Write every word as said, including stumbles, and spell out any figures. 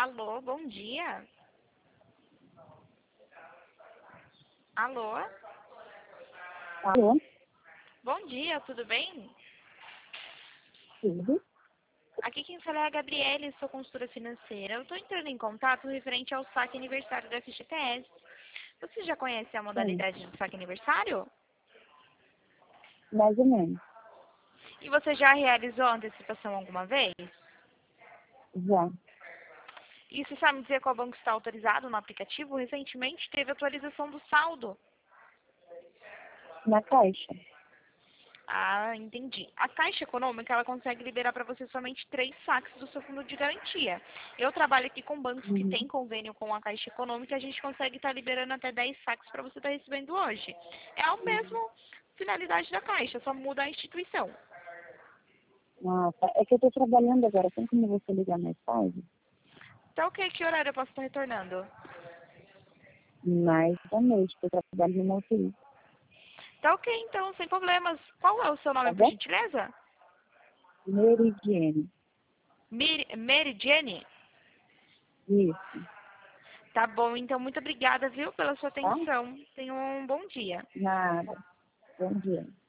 Alô, bom dia. Alô? Alô? Bom dia, tudo bem? Tudo? Aqui quem fala é a Gabriele, sou consultora financeira. Eu estou entrando em contato referente ao saque aniversário da F G T S. Você já conhece a Sim, modalidade do saque aniversário? mais ou menos. E você já realizou a antecipação alguma vez? Já. E você sabe dizer qual banco está autorizado no aplicativo? Recentemente teve atualização do saldo. Na caixa. Ah, entendi. A Caixa Econômica, ela consegue liberar para você somente três saques do seu fundo de garantia. Eu trabalho aqui com bancos que Uhum. têm convênio com a Caixa Econômica, a gente consegue estar liberando até dez saques para você estar recebendo hoje. É a mesma finalidade da Caixa, só muda a instituição. Ah, tá. É que eu tô trabalhando agora. Tem como você ligar mais tarde? Então, ok, que horário eu posso estar retornando? Mais da noite, que eu trabalho no U T I. Tá ok, então, sem problemas. Qual é o seu Tá nome, por bom? gentileza? Meridiane. Mir Meridiane? Isso. Tá bom, então, muito obrigada, viu, pela sua Tá? atenção. Tenha um bom dia. Nada. Bom dia.